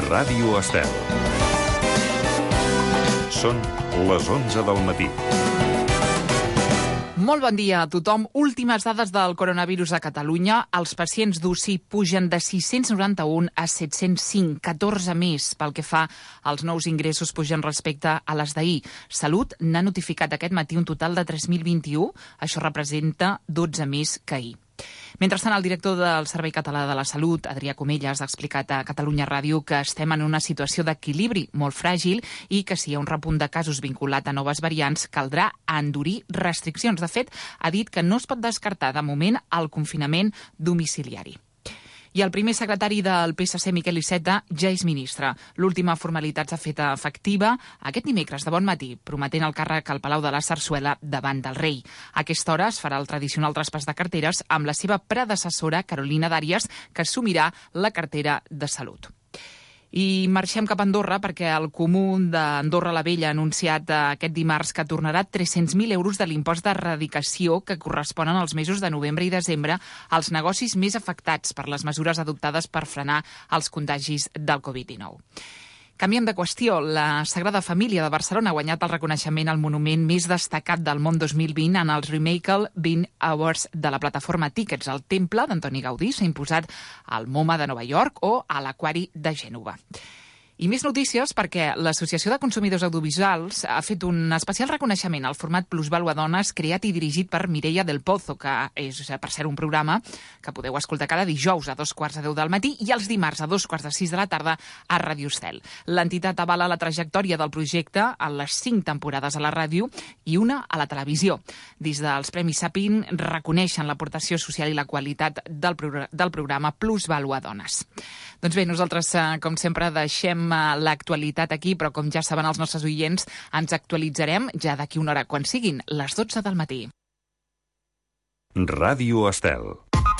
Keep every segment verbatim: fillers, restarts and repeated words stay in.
Ràdio Estel. Són les onze del matí. Molt bon dia a tothom. Últimes dades del coronavirus a Catalunya. Els pacients d'U C I pugen de sis-cents noranta-un a set-cents cinc, catorze més pel que fa als nous ingressos pugen respecte a les d'ahir. Salut n'ha notificat aquest matí un total de tres mil vint-i-u. Això representa dotze més que ahir. Mentrestant, el director del Servei Català de la Salut, Adrià Comelles, ha explicat a Catalunya Ràdio que estem en una situació d'equilibri molt fràgil i que si hi ha un repunt de casos vinculat a noves variants, caldrà endurir restriccions. De fet, ha dit que no es pot descartar de moment el confinament domiciliari. I el primer secretari del P S C, Miquel Iceta, ja és ministre. L'última formalitat s'ha fet efectiva aquest dimecres de bon matí, prometent el càrrec al Palau de la Sarsuela davant del rei. A aquesta hora es farà el tradicional traspàs de carteres amb la seva predecessora, Carolina Dàries, que assumirà la cartera de Salut. I marxem cap a Andorra perquè el Comú d'Andorra la Vella ha anunciat aquest dimarts que tornarà tres-cents mil euros de l'impost d'erradicació que corresponen als mesos de novembre i desembre als negocis més afectats per les mesures adoptades per frenar els contagis del covid dinou. Canviem de qüestió. La Sagrada Família de Barcelona ha guanyat el reconeixement al monument més destacat del món dos mil vint en els Remakel vint Awards de la plataforma Tickets. El temple d'Antoni Gaudí s'ha imposat al MoMA de Nova York o a l'Aquari de Gènova. I més notícies perquè l'Associació de Consumidors Audiovisuals ha fet un especial reconeixement al format Plusvàlua Dones creat i dirigit per Mireia del Pozo, que és, per ser un programa que podeu escoltar cada dijous a dos quarts de deu del matí i els dimarts a dos quarts de sis de la tarda a Ràdio Estel. L'entitat avala la trajectòria del projecte a les cinc temporades a la ràdio i una a la televisió. Des dels Premis Sapin reconeixen l'aportació social i la qualitat del, progr- del programa Plusvàlua Dones. Doncs bé, nosaltres, com sempre, deixem l'actualitat aquí, però com ja saben els nostres oients, ens actualitzarem ja d'aquí una hora, quan siguin les dotze del matí. Ràdio Estel.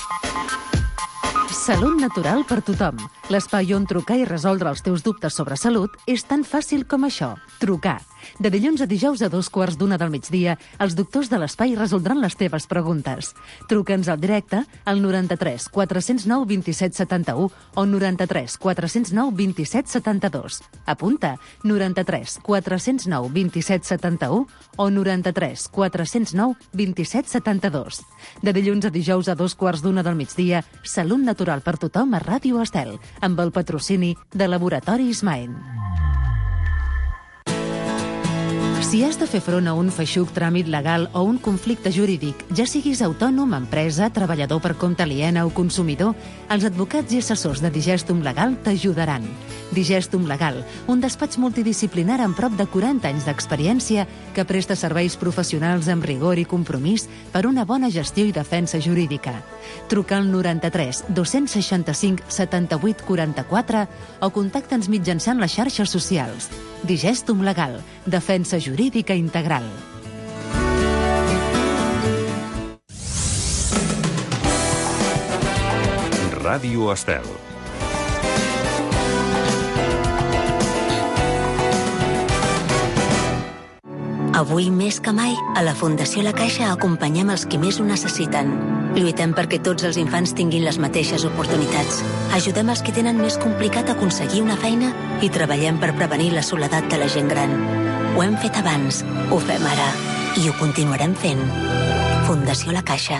Salut natural per tothom. L'espai on trucar i resoldre els teus dubtes sobre salut és tan fàcil com això. Trucar. De dilluns a dijous a dos quarts d'una del migdia, els doctors de l'espai resoldran les teves preguntes. Truca'ns al directe al noranta-tres quatre zero nou dos set set u o noranta-tres quatre zero nou dos set set dos. Apunta, noranta-tres quatre zero nou dos set set u o noranta-tres quatre zero nou dos set set dos. De dilluns a dijous a dos quarts d'una del migdia, Salut natural per tothom a Ràdio Estel, amb el patrocini de Laboratoris Maen. Si has de fer front a un feixuc tràmit legal o un conflicte jurídic, ja siguis autònom, empresa, treballador per compte aliena o consumidor, els advocats i assessors de Digestum Legal t'ajudaran. Digestum Legal, un despatx multidisciplinar amb prop de quaranta anys d'experiència que presta serveis professionals amb rigor i compromís per una bona gestió i defensa jurídica. Truca al noranta-tres dos seixanta-cinc setanta-vuit quaranta-quatre o contacta'ns mitjançant les xarxes socials. Digestum Legal, defensa jurídica integral. Ràdio Estel. Avui més que mai, a la Fundació La Caixa acompanyem els qui més ho necessiten. Lluitem perquè tots els infants tinguin les mateixes oportunitats. Ajudem els que tenen més complicat aconseguir una feina i treballem per prevenir la soledat de la gent gran. Ho hem fet abans, ho fem ara i ho continuarem fent. Fundació La Caixa.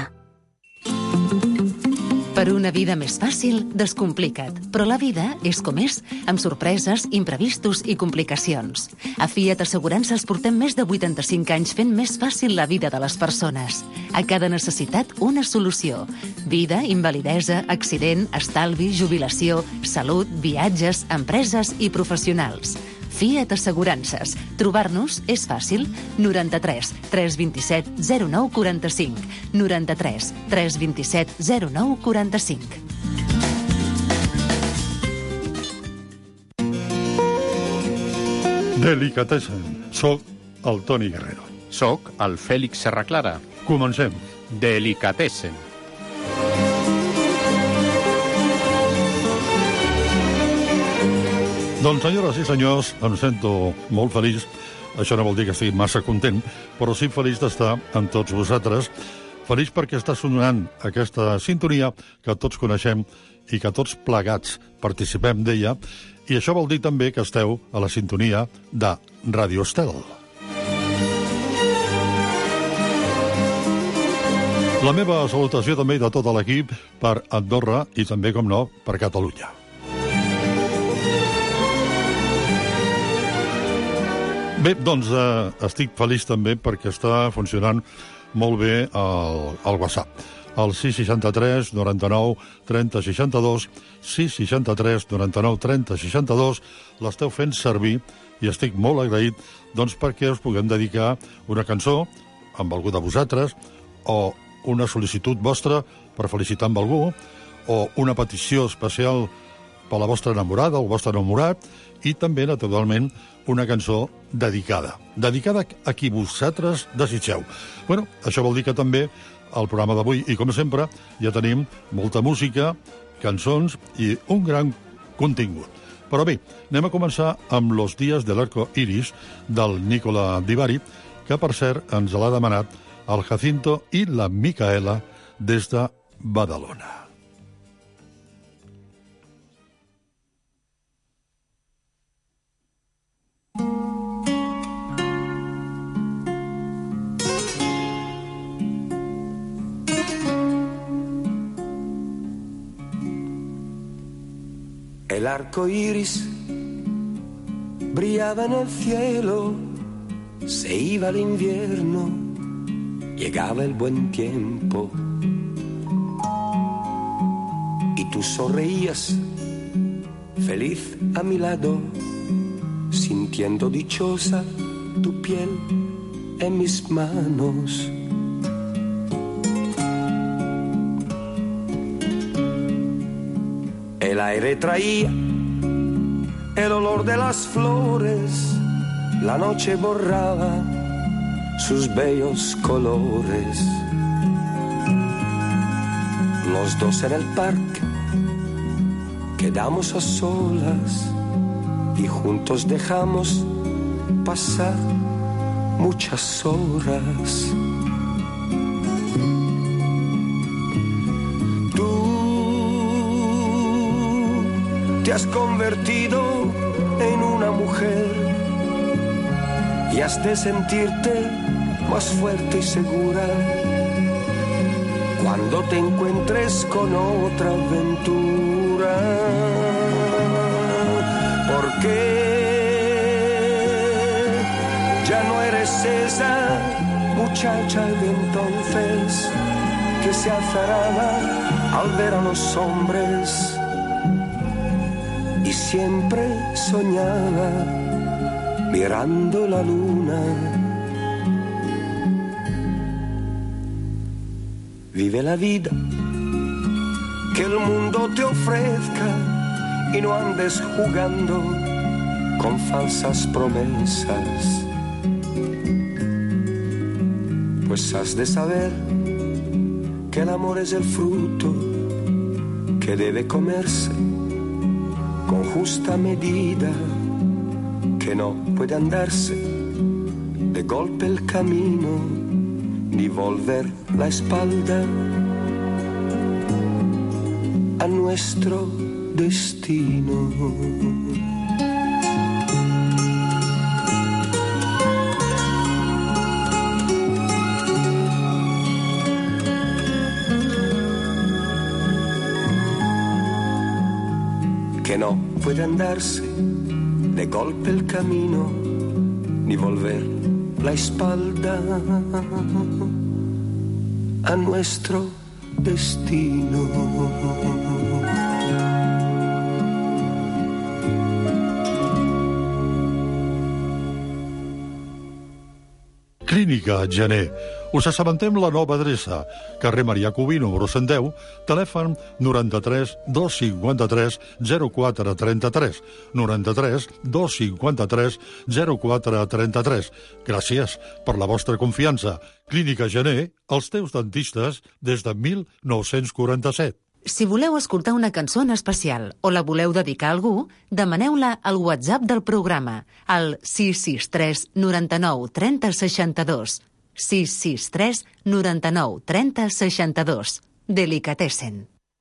Per una vida més fàcil, descomplica't. Però la vida és com és, amb sorpreses, imprevistos i complicacions. A Fiat Assegurances portem més de vuitanta-cinc anys fent més fàcil la vida de les persones. A cada necessitat, una solució. Vida, invalidesa, accident, estalvi, jubilació, salut, viatges, empreses i professionals. Fiat Assegurances. Trobar-nos és fàcil. noranta-tres tres dos set zero nou quatre cinc. noranta-tres tres dos set zero nou quatre cinc. Delicatessen. Soc el Toni Guerrero. Soc el Fèlix Serraclara. Comencem. Delicatessen. Doncs, senyores i senyors, em sento molt feliç. Això no vol dir que estigui massa content, però sí feliç d'estar amb tots vosaltres Feliç perquè està sonant aquesta sintonia que tots coneixem i que tots plegats participem d'ella, i això vol dir també que esteu a la sintonia de Ràdio Estel. La meva salutació també de tot l'equip per Andorra i també, com no, per Catalunya. Bé, doncs eh, estic feliç també perquè està funcionant molt bé el, el WhatsApp. El sis seixanta-tres noranta-nou trenta seixanta-dos, sis seixanta-tres noranta-nou trenta seixanta-dos, l'esteu fent servir i estic molt agraït doncs, perquè us puguem dedicar una cançó amb algú de vosaltres o una sol·licitud vostra per felicitar amb algú o una petició especial per la vostra enamorada o el vostre enamorat i també, naturalment, una cançó dedicada. Dedicada a qui vosaltres desitgeu. Bueno, això vol dir que també al programa d'avui, i com sempre, ja tenim molta música, cançons i un gran contingut. Però bé, anem a començar amb Los días del arco iris del Nicola Di Bari, que per cert ens l'ha demanat el Jacinto i la Micaela des de Badalona. El arco iris brillaba en el cielo, se iba el invierno, llegaba el buen tiempo. Y tú sonreías, feliz a mi lado, sintiendo dichosa tu piel en mis manos. El aire traía el olor de las flores, la noche borraba sus bellos colores. Los dos en el parque quedamos a solas y juntos dejamos pasar muchas horas. Te has convertido en una mujer y has de sentirte más fuerte y segura cuando te encuentres con otra aventura. Porque ya no eres esa muchacha de entonces que se azaraba al ver a los hombres y siempre soñaba mirando la luna. Vive la vida que el mundo te ofrezca y no andes jugando con falsas promesas. Pues has de saber que el amor es el fruto que debe comerse con justa medida, que no puede andarse de golpe el camino, ni volver la espalda a nuestro destino. Que no puede andarse de golpe el camino, ni volver la espalda a nuestro destino. Clínica Gené. Us assabentem la nova adreça. Carrer Marià Cubí, número cent deu, telèfon noranta-tres dos cinquanta-tres zero quatre trenta-tres, noranta-tres dos cinquanta-tres zero quatre trenta-tres. Gràcies per la vostra confiança. Clínica Gené, els teus dentistes des de mil nou-cents quaranta-set. Si voleu escoltar una cançó en especial o la voleu dedicar a algú, demaneu-la al WhatsApp del programa, al sis sis tres noranta-nou trenta seixanta-dos. sis sis tres noranta-nou trenta seixanta-dos. Delicatessen.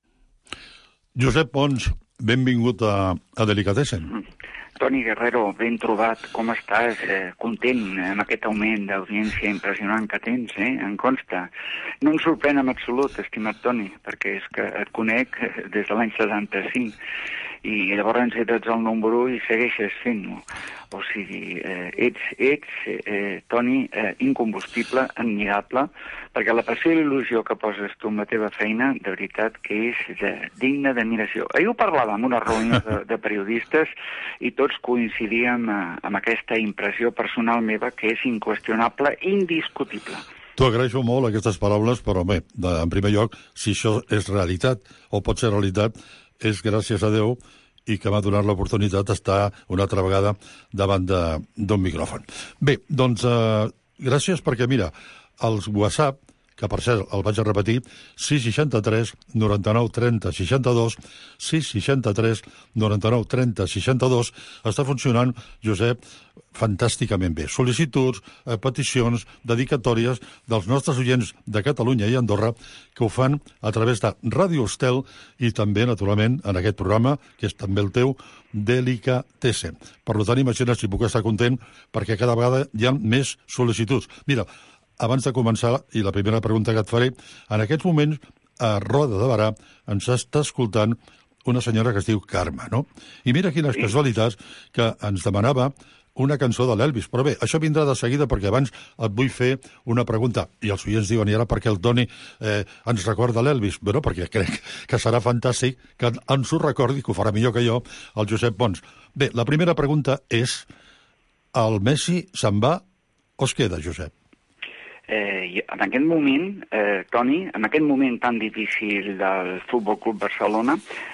Josep Pons, benvingut a, a Delicatessen. Toni Guerrero, ben trobat. Com estàs? Eh, content amb aquest augment d'audiència impressionant que tens, eh? Em consta. No em sorprèn en absolut, estimat Toni, perquè és que et conec des de l'any setanta-cinc i llavors ets el número u i segueixes fent-ho. O sigui, eh, ets, ets eh, Toni, eh, incombustible, admirable, perquè la passió i l'il·lusió que poses tu en la teva feina, de veritat que és de, digna d'admiració. Ahir ho parlàvem en una reunió de, de periodistes i tots coincidíem eh, amb aquesta impressió personal meva que és inqüestionable, indiscutible. T'ho agraeixo molt, aquestes paraules, però bé, de, en primer lloc, si això és realitat, o pot ser realitat, és gràcies a Déu i que m'ha donat l'oportunitat d'estar una altra vegada davant d'un micròfon. Bé, doncs, eh, gràcies perquè, mira, els WhatsApp, que per cert el vaig a repetir, sis seixanta-tres noranta-nou trenta seixanta-dos, sis seixanta-tres noranta-nou trenta seixanta-dos, està funcionant, Josep, fantàsticament bé. Sol·licituds, eh, peticions, dedicatòries dels nostres oients de Catalunya i Andorra que ho fan a través de Ràdio Estel i també, naturalment, en aquest programa, que és també el teu, Delicatessen. Per tant, imagina't si puc estar content perquè cada vegada hi ha més sol·licituds. Mira, abans de començar, i la primera pregunta que et faré, en aquests moments, a Roda de Berà, ens està escoltant una senyora que es diu Carme, no? I mira quines casualitats que ens demanava una cançó de l'Elvis. Però bé, això vindrà de seguida perquè abans et vull fer una pregunta. I els oients diuen, i ara perquè el Toni eh, ens recorda l'Elvis? Bé, perquè crec que serà fantàstic que ens ho recordi, que ho farà millor que jo, el Josep Pons. Bé, la primera pregunta és, el Messi se'n va o es queda, Josep? Eh, en aquest moment, eh, Toni, en aquest moment tan difícil del Futbol Club Barcelona,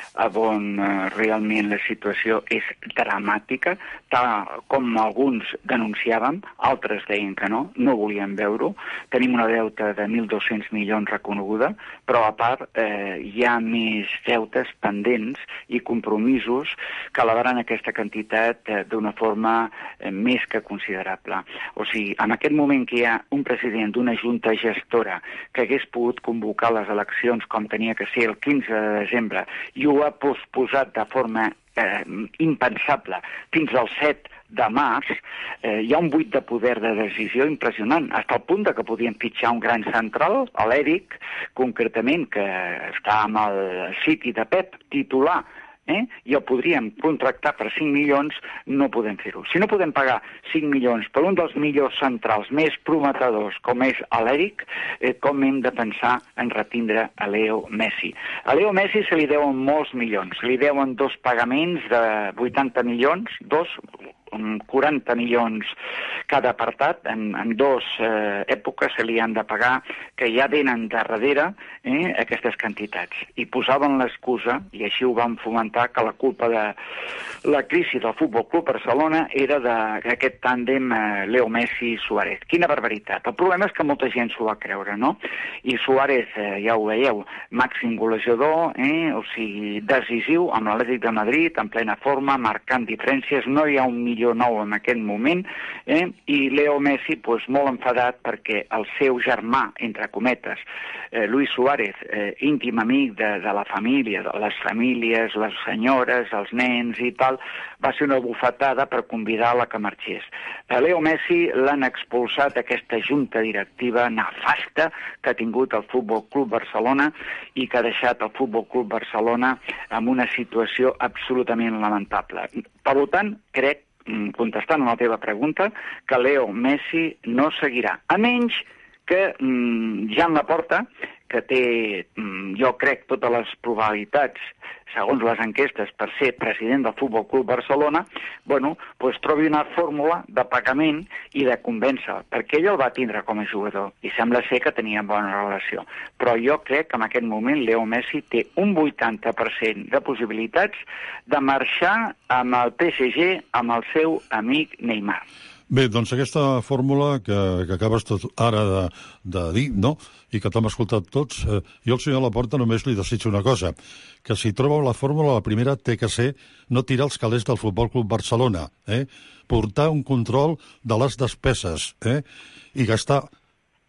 on eh, realment la situació és dramàtica, tal com alguns denunciàvem, altres deien que no, no volien veure-ho. Tenim una deuta de mil dos-cents milions reconeguda, però a part eh, hi ha més deutes pendents i compromisos que elevaran aquesta quantitat eh, d'una forma eh, més que considerable. O sigui, en aquest moment que hi ha un president d'una junta gestora que hagués pogut convocar les eleccions com tenia que ser el quinze de desembre i ho ha posposat de forma eh, impensable fins al set de març, eh, hi ha un buit de poder de decisió impressionant, fins al punt de que podien fitxar un gran central, l'Eric, concretament, que està amb el City de Pep, titular, Eh? i el podríem contractar per cinc milions, no podem fer-ho. Si no podem pagar cinc milions per un dels millors centrals més prometedors com és l'Eric, eh, com hem de pensar en retindre a Leo Messi? A Leo Messi se li deuen molts milions, se li deuen dos pagaments de vuitanta milions, dos, quaranta milions cada apartat, en, en dues eh, èpoques se li han de pagar, que ja venen de darrere eh, aquestes quantitats. I posaven l'excusa, i així ho van fomentar, que la culpa de la crisi del Futbol Club Barcelona era d'aquest tàndem eh, Leo Messi-Suárez. Quina barbaritat. El problema és que molta gent s'ho va creure, no? I Suárez, eh, ja ho veieu, màxim golejador, eh, o sigui, decisiu amb l'Atlètic de Madrid, en plena forma, marcant diferències, no hi ha un millor nou en aquest moment, eh? i Leo Messi pues, molt enfadat perquè el seu germà, entre cometes, eh, Luis Suárez, eh, íntim amic de, de la família, de les famílies, les senyores, els nens i tal, va ser una bufetada per convidar-la que marxés. A Leo Messi l'han expulsat aquesta junta directiva nefasta que ha tingut el Futbol Club Barcelona i que ha deixat el Futbol Club Barcelona en una situació absolutament lamentable. Per tant, crec, contestant a la teva pregunta, que Leo Messi no seguirà. A menys que mm, Jan Laporta, que té, mm, jo crec, totes les probabilitats, segons les enquestes, per ser president del Futbol Club Barcelona, bueno, pues trobi una fórmula de pagament i de convèncer, perquè ell el va tindre com a jugador, i sembla ser que tenia bona relació. Però jo crec que en aquest moment Leo Messi té un vuitanta per cent de possibilitats de marxar amb el P S G, amb el seu amic Neymar. Bé, doncs aquesta fórmula que, que acabes tot ara de, de dir, no?, i que t'hem escoltat tots, eh, jo al senyor Laporta només li desitjo una cosa, que si troba la fórmula, la primera té que ser no tirar els calés del Futbol Club Barcelona, eh? portar un control de les despeses eh? i gastar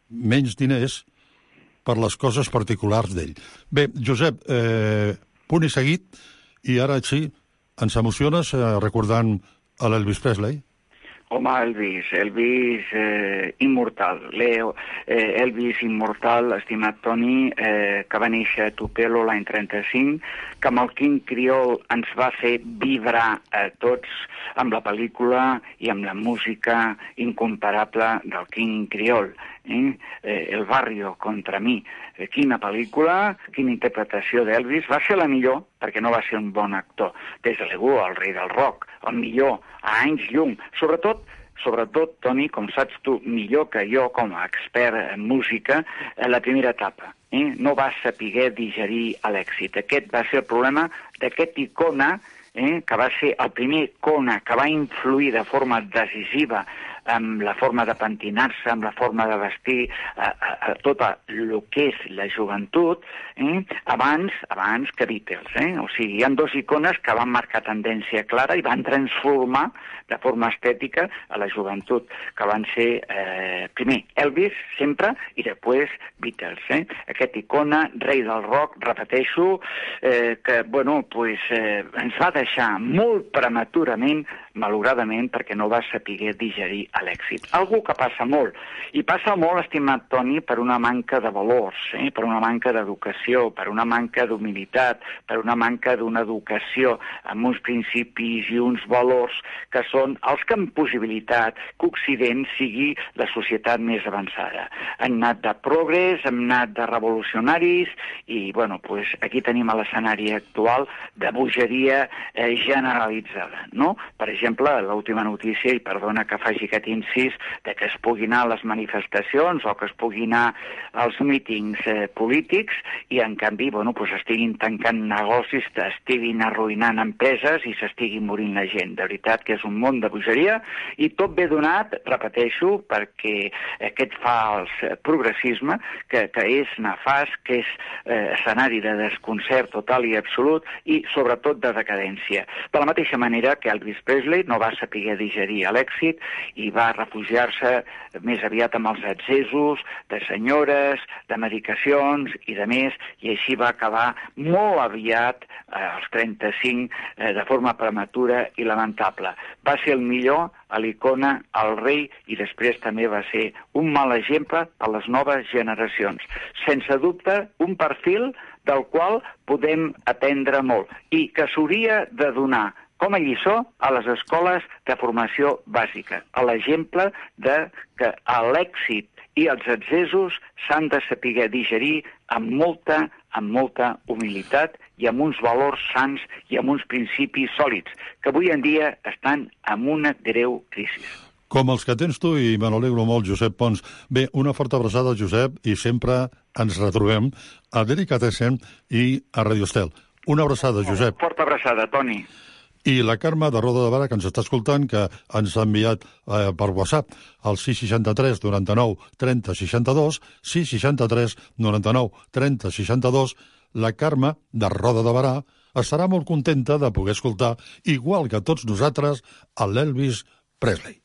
menys diners per les coses particulars d'ell. Bé, Josep, eh, punt i seguit, i ara sí, ens emociones eh, recordant a l'Elvis Presley? Home, Elvis, Elvis eh, immortal. Leo, eh, Elvis immortal, estimat Toni, eh, que va néixer a Tupelo l'any trenta-cinc, que amb el King Creole ens va fer vibrar a tots amb la pel·lícula i amb la música incomparable del King Creole. Eh? Eh, El barrio contra mi. Eh, quina pel·lícula, quina interpretació d'Elvis. Va ser la millor, perquè no va ser un bon actor. Des de l'Ego, el rei del rock, el millor, a anys llum. Sobretot, sobretot, Toni, com saps tu millor que jo com a expert en música, en la primera etapa. Eh? No va saber digerir l'èxit. Aquest va ser el problema d'aquest icona, eh? que va ser el primer icona que va influir de forma decisiva amb la forma de pentinar-se, amb la forma de vestir, a, a, a tot el que és la joventut, eh? abans, abans que Beatles. Eh? O sigui, hi ha dos icones que van marcar tendència clara i van transformar de forma estètica a la joventut, que van ser, eh, primer, Elvis, sempre, i després Beatles. Eh? Aquest icona, rei del rock, repeteixo, eh, que, bueno, pues, eh, ens va deixar molt prematurament, malauradament, perquè no va saber digerir a l'èxit. Algú que passa molt. I passa molt, estimat Toni, per una manca de valors, eh? per una manca d'educació, per una manca d'humilitat, per una manca d'una educació amb uns principis i uns valors que són els que han possibilitat que Occident sigui la societat més avançada. Han anat de progrés, han anat de revolucionaris i, bueno, pues aquí tenim l'escenari actual de bogeria eh, generalitzada, no? Per exemple, l'última notícia, i perdona que faci aquest incís, de que es pugui anar a les manifestacions o que es pugui anar als mítings eh, polítics i, en canvi, bueno, pues estiguin tancant negocis, estiguin arruïnant empreses i s'estigui morint la gent. De veritat que és un món de bogeria i tot ve donat, repeteixo, perquè aquest fals progressisme que, que és nefast, que és eh, escenari de desconcert total i absolut i, sobretot, de decadència. De la mateixa manera que Elvis Presley no va saber digerir l'èxit i va refugiar-se més aviat amb els accessos de senyores, de medicacions i de més, i així va acabar molt aviat, eh, als trenta-cinc, eh, de forma prematura i lamentable. Va ser el millor, a l'icona, al rei, i després també va ser un mal exemple a les noves generacions. Sense dubte, un perfil del qual podem aprendre molt i que s'hauria de donar com a lliçó a les escoles de formació bàsica, a l'exemple de que l'èxit i els accessos s'han de saber digerir amb molta, amb molta humilitat i amb uns valors sants i amb uns principis sòlids, que avui en dia estan en una greu crisi. Com els que tens tu, i me n'alegro molt, Josep Pons. Bé, una forta abraçada, Josep, i sempre ens retrobem a Delicatessen i a Radio Estel. Una abraçada, Josep. Forta abraçada, Toni. I la Carme de Roda de Barà, que ens està escoltant, que ens ha enviat eh, per WhatsApp al sis seixanta-tres noranta-nou trenta seixanta-dos, sis seixanta-tres noranta-nou trenta seixanta-dos. La Carme de Roda de Barà estarà molt contenta de poder escoltar, igual que tots nosaltres, a l'Elvis Presley.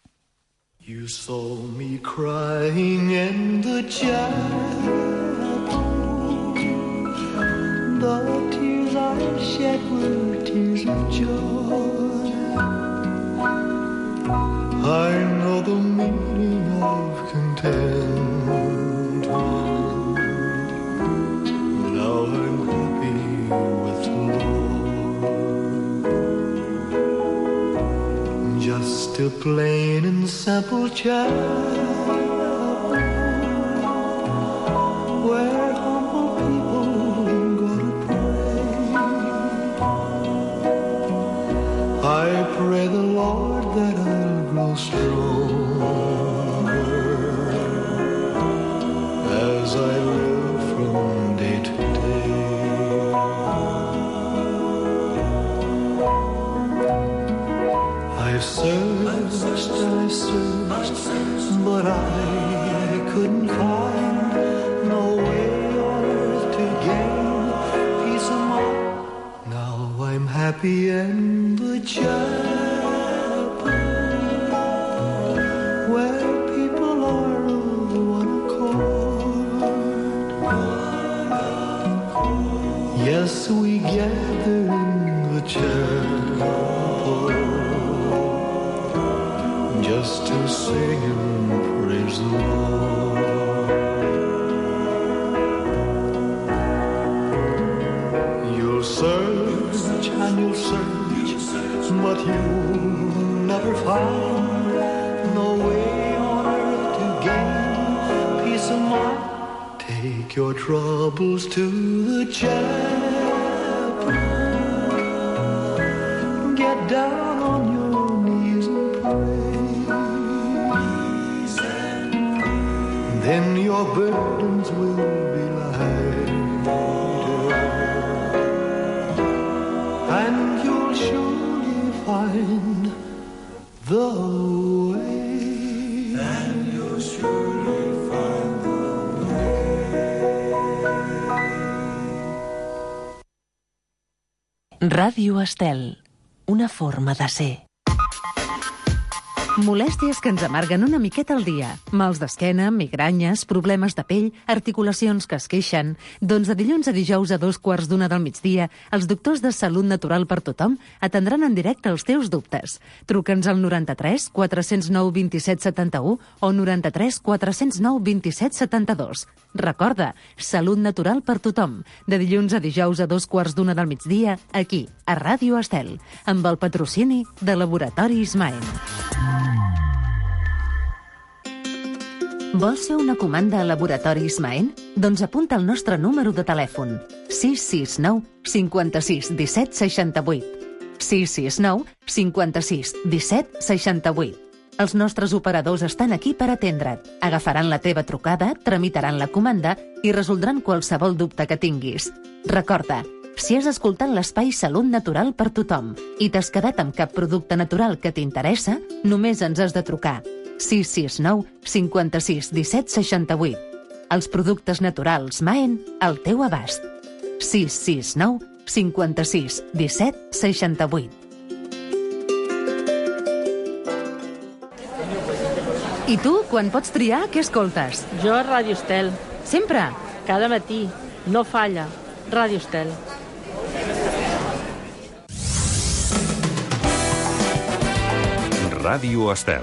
You saw me crying in the chapel. The tears I shed were tears of joy. I know the meaning of contentment. Now I'm happy with the Lord. Just a plain and simple child, where humble people go to pray. I pray the Lord that I'll grow stronger as I live from day to day. I've searched, I've searched, but I couldn't find no way on earth to gain peace of mind. Now I'm happy in the chapel, where people are of one accord. chapel just to sing and praise the Lord. You'll search and you'll search, but you'll never find no way on earth to gain peace of mind. Take your troubles to the chapel, get down on your knees and pray, then your burdens will be lighter, and you'll surely find the way, and you'll surely find the Ràdio Estel, una forma de ser. Molèsties que ens amarguen una miqueta al dia. Mals d'esquena, migranyes, problemes de pell, articulacions que es queixen. Doncs de dilluns a dijous a dos quarts d'una del migdia, els doctors de Salut Natural per Tothom atendran en directe els teus dubtes. Truca'ns al noranta-tres quatre zero nou vint set setanta-u o noranta-tres quatre zero nou vint set setanta-dos. Recorda, Salut Natural per Tothom, de dilluns a dijous a dos quarts d'una del migdia, aquí, a Ràdio Estel, amb el patrocini de Laboratoris Maen. Vols fer una comanda a Laboratoris Maen? Doncs apunta el nostre número de telèfon: sis sis nou cinquanta-sis disset seixanta-vuit. sis sis nou cinquanta-sis disset seixanta-vuit. Els nostres operadors estan aquí per atendre't. Agafaran la teva trucada, tramitaran la comanda i resoldran qualsevol dubte que tinguis. Recorda, si has escoltat l'espai Salut Natural per Tothom i t'has quedat amb cap producte natural que t'interessa, només ens has de trucar. sis sis nou cinquanta-sis disset seixanta-vuit. Els productes naturals Maen al teu abast. sis sis nou cinquanta-sis disset seixanta-vuit. I tu, quan pots triar, què escoltes? Jo a Ràdio Estel. Sempre? Cada matí. No falla. Ràdio Estel. Ràdio Estel.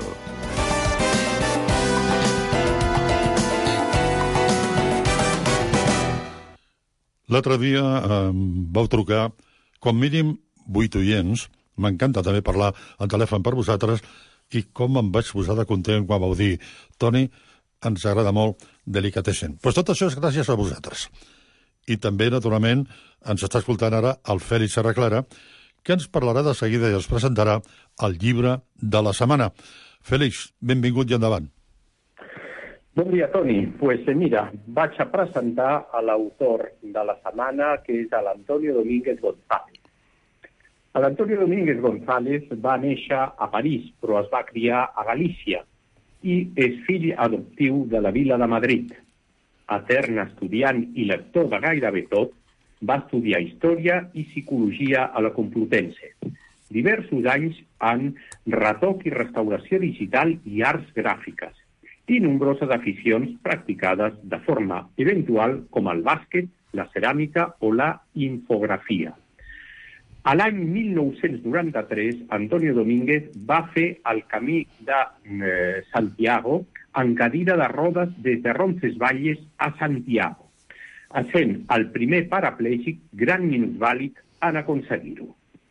L'altre dia eh, vau trucar, com mínim, vuit oients. M'encanta també parlar al telèfon per vosaltres i com em vaig posar de content quan vau dir Toni, ens agrada molt Delicatessen. Pues tot això és gràcies a vosaltres. I també, naturalment, ens està escoltant ara el Fèlix Serraclara, que ens parlarà de seguida i ens presentarà el llibre de la setmana. Fèlix, benvingut i endavant. Bon dia, Toni. Pues mira, vaig a presentar a l'autor de la setmana, que és l'Antonio Domínguez González. L'Antonio Domínguez González va néixer a París, però es va criar a Galícia i és fill adoptiu de la vila de Madrid. Etern estudiant i lector de gairebé tot, va estudiar Història i Psicologia a la Complutense. Diversos anys en retoc i restauració digital i arts gràfiques, i nombroses aficions practicades de forma eventual com el bàsquet, la ceràmica o la infografia. A l'any mil nou-cents noranta-tres, Antonio Domínguez va fer el camí de eh, Santiago en cadira de rodes des de Roncesvalles a Santiago, essent el primer paraplègic gran minusvàlid en aconseguir-ho.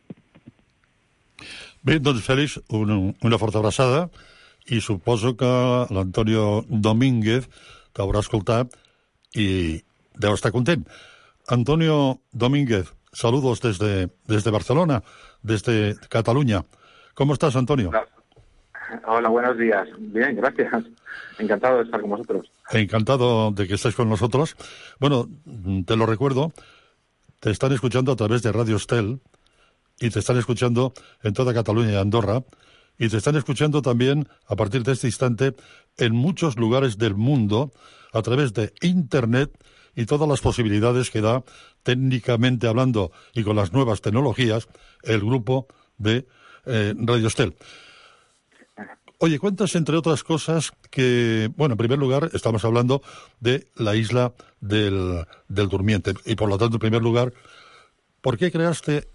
Bé, doncs, Fèlix, una, una forta abraçada i suposo que l'Antonio Domínguez t'haurà escoltat i deu estar content. Antonio Domínguez, saludos desde, desde Barcelona, desde Cataluña. ¿Cómo estás, Antonio? Hola. Hola, buenos días. Bien, gracias. Encantado de estar con vosotros. Encantado de que estés con nosotros. Bueno, te lo recuerdo, te están escuchando a través de Radio Estel y te están escuchando en toda Cataluña y Andorra y te están escuchando también a partir de este instante en muchos lugares del mundo a través de Internet y todas las posibilidades que da, técnicamente hablando y con las nuevas tecnologías, el grupo de eh, Radio Estel. Oye, cuentas, entre otras cosas, que, bueno, en primer lugar, estamos hablando de la isla del, del Durmiente. Y, por lo tanto, en primer lugar, ¿por qué creaste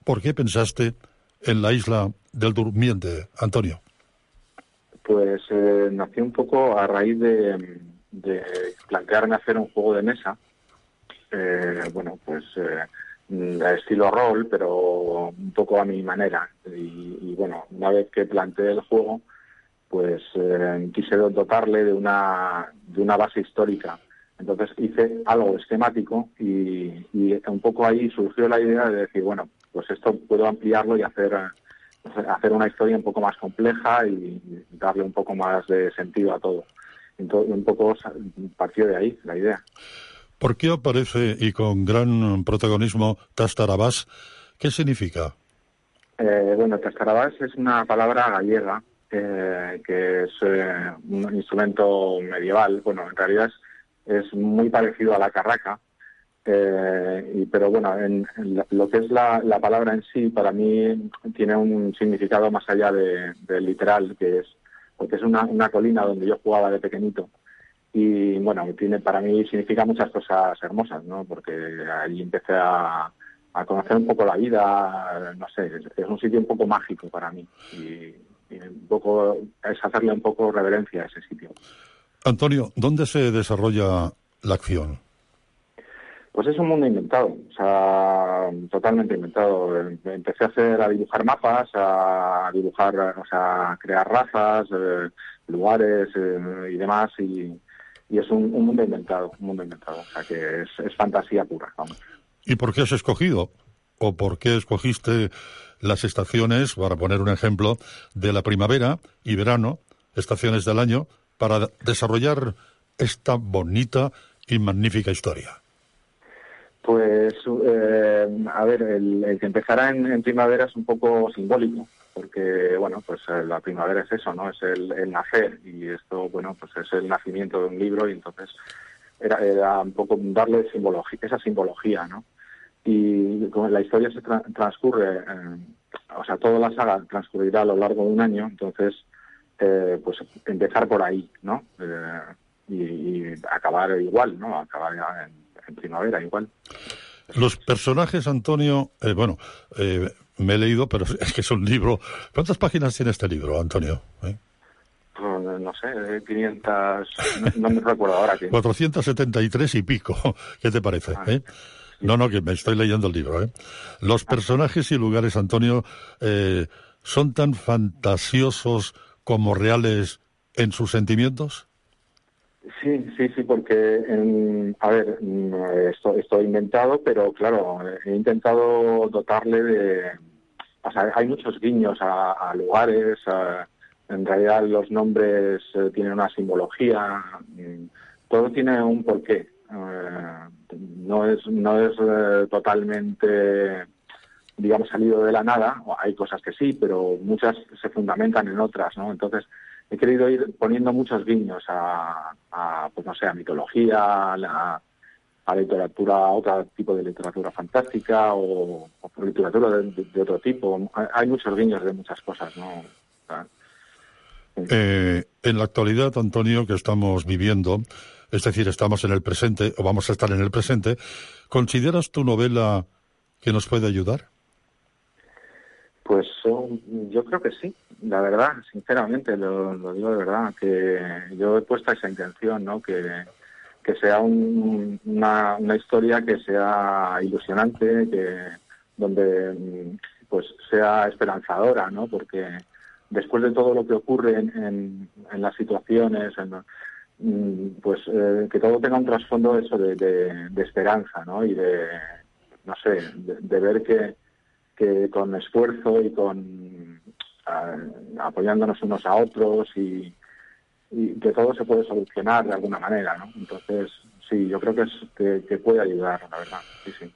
¿Por qué pensaste en la isla del Durmiente, Antonio? Pues eh, nació un poco a raíz de, de plantearme hacer un juego de mesa, eh, bueno, pues eh, de estilo rol, pero un poco a mi manera. Y, y bueno, una vez que planteé el juego, pues eh, quise dotarle de una, de una base histórica. Entonces hice algo esquemático y, y un poco ahí surgió la idea de decir, bueno, pues esto puedo ampliarlo y hacer... hacer una historia un poco más compleja y darle un poco más de sentido a todo. Entonces, un poco partió de ahí la idea. ¿Por qué aparece, y con gran protagonismo, Tastarabás? ¿Qué significa? Eh, bueno, Tastarabás es una palabra gallega, eh, que es eh, un instrumento medieval. Bueno, en realidad es, es muy parecido a la carraca. Eh, y, pero bueno, en, en lo que es la, la palabra en sí, para mí tiene un significado más allá de, de literal, que es porque es una, una colina donde yo jugaba de pequeñito y bueno, tiene para mí significa muchas cosas hermosas, ¿no? Porque ahí empecé a, a conocer un poco la vida, no sé, es, es un sitio un poco mágico para mí y, y un poco es hacerle un poco reverencia a ese sitio. Antonio, ¿dónde se desarrolla la acción? Pues es un mundo inventado, o sea, totalmente inventado. Empecé a hacer, a dibujar mapas, a dibujar, o sea, a crear razas, eh, lugares eh, y demás, y, y es un, un mundo inventado, un mundo inventado, o sea que es, es fantasía pura, vamos. ¿Y por qué has escogido, o por qué escogiste las estaciones, para poner un ejemplo, de la primavera y verano, estaciones del año, para desarrollar esta bonita y magnífica historia? Pues, eh, a ver, el, el que empezara en, en primavera es un poco simbólico, porque, bueno, pues eh, la primavera es eso, ¿no? Es el, el nacer, y esto, bueno, pues es el nacimiento de un libro, y entonces era, era un poco darle simbología, esa simbología, ¿no? Y como la historia se tra transcurre, eh, o sea, toda la saga transcurrirá a lo largo de un año, entonces, eh, pues empezar por ahí, ¿no? Eh, y, y acabar igual, ¿no? Acabar ya en en primavera igual. Los personajes, Antonio, eh, bueno, eh, me he leído, pero es que es un libro. ¿Cuántas páginas tiene este libro, Antonio? ¿Eh? No, no sé, quinientas, no, no me recuerdo ahora. Que... cuatrocientas setenta y tres y pico, ¿qué te parece? Ah, ¿eh? Sí. No, no, que me estoy leyendo el libro. ¿eh? Los personajes y lugares, Antonio, eh, ¿son tan fantasiosos como reales en sus sentimientos? Sí, sí, sí, porque, en, a ver, esto, esto he inventado, pero claro, he intentado dotarle de... O sea, hay muchos guiños a, a lugares, a, en realidad los nombres eh, tienen una simbología, todo tiene un porqué. Eh, no es, no es eh, totalmente, digamos, salido de la nada, hay cosas que sí, pero muchas se fundamentan en otras, ¿no? Entonces, he querido ir poniendo muchos guiños a, a pues no sé, a mitología, a, la, a literatura, a otro tipo de literatura fantástica o, o literatura de, de, de otro tipo. Hay muchos guiños de muchas cosas, ¿no? O sea, sí. eh, en la actualidad, Antonio, que estamos viviendo, es decir, estamos en el presente, o vamos a estar en el presente, ¿consideras tu novela que nos puede ayudar? Pues um, yo creo que sí, la verdad, sinceramente, lo, lo digo de verdad, que yo he puesto esa intención, ¿no? Que, que sea un, una, una historia que sea ilusionante, que donde pues sea esperanzadora, ¿no? Porque después de todo lo que ocurre en, en, en las situaciones, en, pues eh, que todo tenga un trasfondo eso de, de, de esperanza, ¿no? Y de, no sé, de, de ver que que con esfuerzo y con uh, apoyándonos unos a otros y, y que todo se puede solucionar de alguna manera, ¿no? Entonces, sí, yo creo que, es, que, que puede ayudar, la verdad, sí, sí.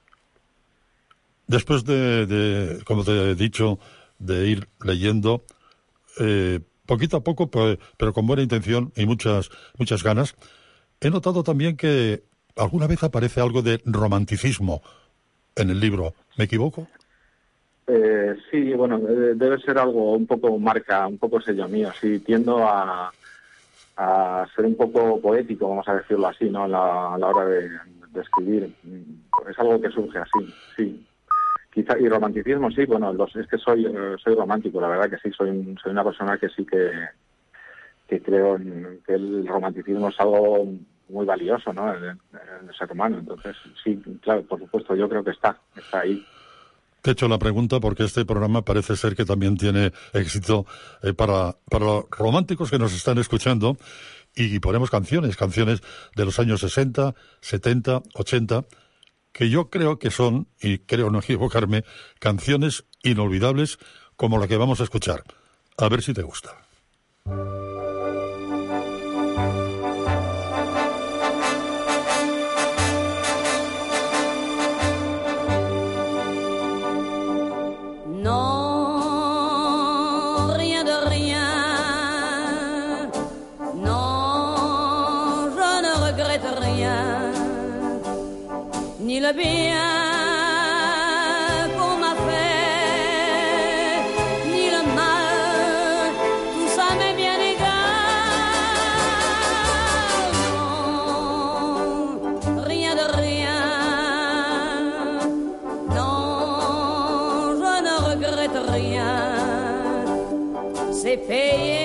Después de, de, como te he dicho, de ir leyendo, eh, poquito a poco, pues, pero con buena intención y muchas, muchas ganas, he notado también que alguna vez aparece algo de romanticismo en el libro. ¿Me equivoco? Eh, sí, bueno, debe ser algo un poco marca, un poco sello mío. Sí, tiendo a, a ser un poco poético, vamos a decirlo así, ¿no? A la, a la hora de, de escribir. Es algo que surge así, sí. quizá, y romanticismo, sí, bueno, los, es que soy eh, soy romántico, la verdad que sí, soy, un, soy una persona que sí que, que creo en, que el romanticismo es algo muy valioso, ¿no?, en, en el ser humano. Entonces, sí, claro, por supuesto, yo creo que está, está ahí. Te he hecho la pregunta porque este programa parece ser que también tiene éxito eh, para, para los románticos que nos están escuchando, y ponemos canciones, canciones de los años sesenta, setenta, ochenta, que yo creo que son, y creo no equivocarme, canciones inolvidables como la que vamos a escuchar. A ver si te gusta. Non, rien de rien. Non, je ne regrette rien. Ni le bien qu'on m'a fait, ni le mal, tout ça m'est bien égal. Non, rien de rien. Non, je ne regrette rien. C'est payé,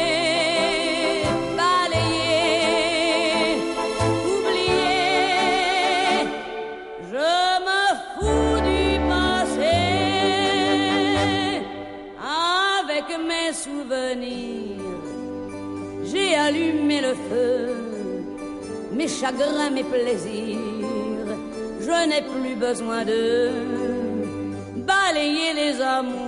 balayé, oublié. Je me fous du passé. Avec mes souvenirs, j'ai allumé le feu. Mes chagrins, mes plaisirs, je n'ai plus besoin de balayer les amours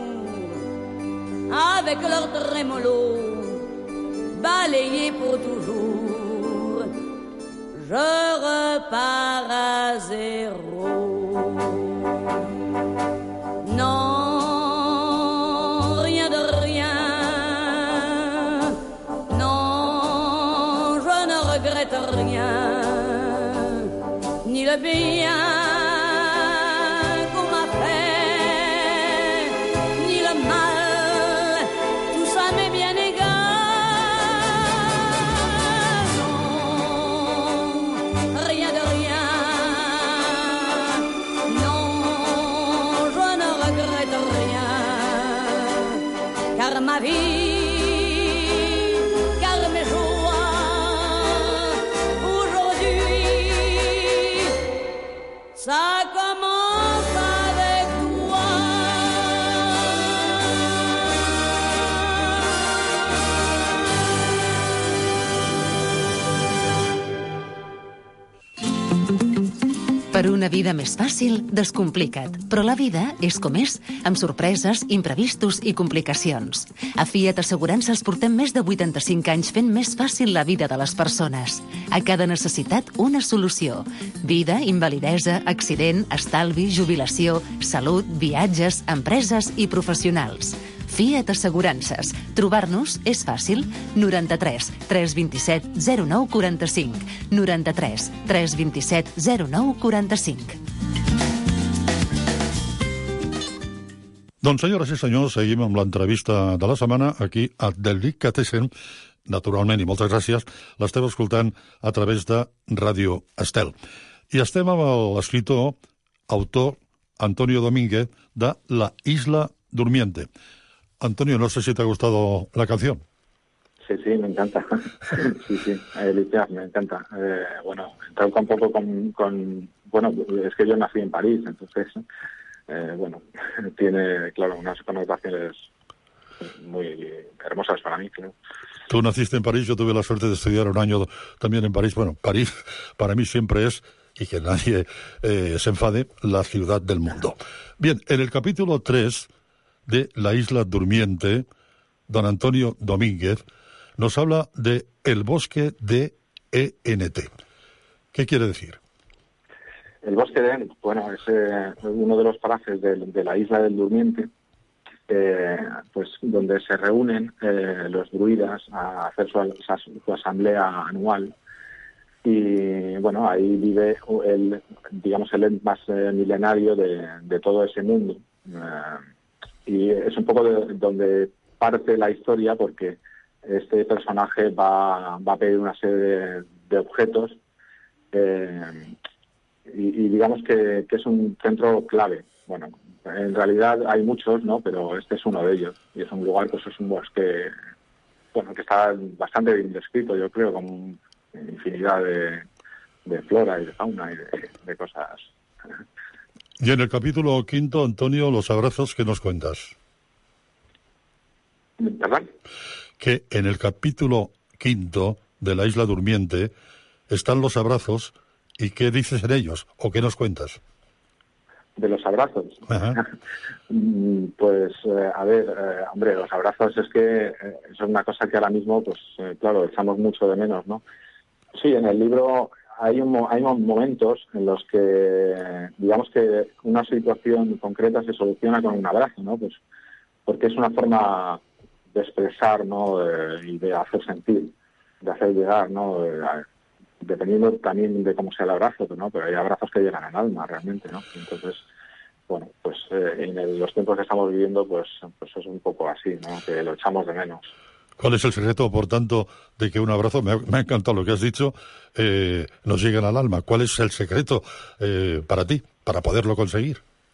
avec leur trémolo, balayer pour toujours. Je repars à zéro. Non, rien de rien. Non, je ne regrette rien. Ni le bien qu'on m'a fait, ni le mal, tout ça m'est bien égal. Non, rien de rien. Non, je ne regrette rien. Car ma vie, car mes joies, aujourd'hui, ça commence avec toi. Per una vida més fàcil, descomplica't. Però la vida és com és, amb sorpreses, imprevistos i complicacions. A Fiat Assegurances portem més de vuitanta-cinc anys fent més fàcil la vida de les persones. A cada necessitat, una solució. Vida, invalidesa, accident, estalvi, jubilació, salut, viatges, empreses i professionals. Fiat Assegurances. Trobar-nos és fàcil. noranta-tres tres vint-i-set zero nou quaranta-cinc. noranta-tres tres vint-i-set zero nou quaranta-cinc. Doncs, senyores i senyors, seguim amb l'entrevista de la setmana aquí a Delicatessen. Naturalment, i moltes gràcies, l'esteu escoltant a través de Ràdio Estel. I estem amb l'escriptor, autor, Antonio Domínguez, de La Isla Durmiente. Antonio, no sé si te ha gustado la canción. Sí, sí, me encanta. Sí, sí, Alicia, me encanta. Eh, bueno, entronca un poco con, con... Bueno, es que yo nací en París, entonces, eh, bueno, tiene, claro, unas connotaciones muy hermosas para mí, creo. Tú naciste en París, yo tuve la suerte de estudiar un año también en París. Bueno, París para mí siempre es, y que nadie eh, se enfade, la ciudad del mundo. Bien, en el capítulo tres de La Isla Durmiente, don Antonio Domínguez nos habla de el bosque de E N T. ¿Qué quiere decir? El bosque de, bueno, es eh, uno de los parajes de, de la Isla del Durmiente, eh, pues donde se reúnen eh, los druidas a hacer su, su asamblea anual. Y bueno, ahí vive el, digamos, el ente más eh, milenario de, de todo ese mundo. Eh, y es un poco de donde parte la historia, porque este personaje va, va a pedir una serie de, de objetos eh, y, y digamos que, que es un centro clave. Bueno, en realidad hay muchos, ¿no? Pero este es uno de ellos. Y es un lugar, pues es un bosque, bueno, que está bastante bien descrito, yo creo, con infinidad de, de flora y de fauna y de, de cosas. Y en el capítulo quinto, Antonio, los abrazos, ¿qué nos cuentas? ¿Perdón? Que en el capítulo quinto de La Isla Durmiente están los abrazos, ¿y qué dices en ellos? ¿O qué nos cuentas? De los abrazos. Ajá. Pues, eh, a ver, eh, hombre, los abrazos es que eh, es una cosa que ahora mismo, pues, eh, claro, echamos mucho de menos, ¿no? Sí, en el libro hay, un, hay momentos en los que, digamos que una situación concreta se soluciona con un abrazo, ¿no? Pues, porque es una forma de expresar, ¿no? Eh, y de hacer sentir, de hacer llegar, ¿no? Eh, dependiendo también de cómo sea el abrazo, ¿no? Pero hay abrazos que llegan al alma realmente, ¿no? Entonces, bueno, pues eh, en el, los tiempos que estamos viviendo, pues, pues es un poco así, ¿no? Que lo echamos de menos. ¿Cuál es el secreto, por tanto, de que un abrazo, me ha, me ha encantado lo que has dicho, eh, nos llegue al alma? ¿Cuál es el secreto eh, para ti, para poderlo conseguir?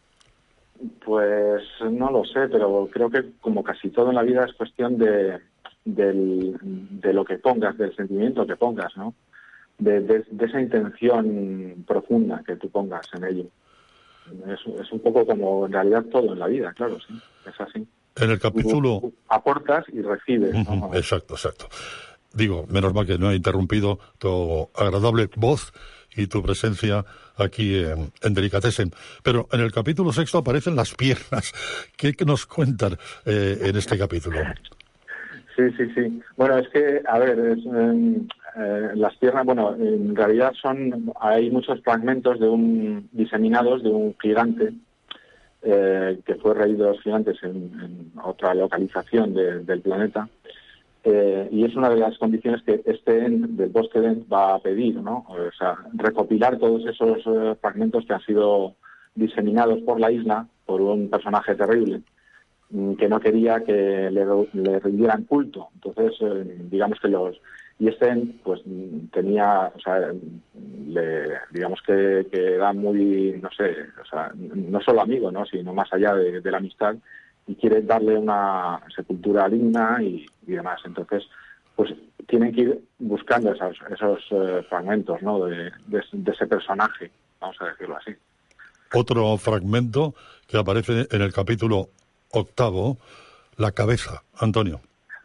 Pues no lo sé, pero creo que como casi todo en la vida es cuestión de, del, de lo que pongas, del sentimiento que pongas, ¿no? De, de, de esa intención profunda que tú pongas en ello. Es, es un poco como en realidad todo en la vida, claro, sí, es así. En el capítulo... Tú aportas y recibes, ¿no? Exacto, exacto. Digo, menos mal que no he interrumpido tu agradable voz y tu presencia aquí en, en Delicatessen. Pero en el capítulo sexto aparecen las piernas. ¿Qué nos cuentan eh, en este capítulo? Sí, sí, sí. Bueno, es que, a ver, es, eh, eh, las piernas, bueno, en realidad son, hay muchos fragmentos de un, diseminados de un gigante eh, que fue rey de los gigantes en, en otra localización de, del planeta. Eh, y es una de las condiciones que este End del bosque de End va a pedir, ¿no? O sea, recopilar todos esos eh, fragmentos que han sido diseminados por la isla por un personaje terrible que no quería que le, le rindieran culto. Entonces, eh, digamos que los... Y este pues tenía, o sea, le, digamos que, que era muy, no sé, o sea, no solo amigo, ¿no? Sino más allá de, de la amistad, y quiere darle una sepultura digna y, y demás. Entonces, pues tienen que ir buscando esos, esos eh, fragmentos, ¿no? De, de, de ese personaje, vamos a decirlo así. Otro fragmento que aparece en el capítulo octavo, la cabeza, Antonio.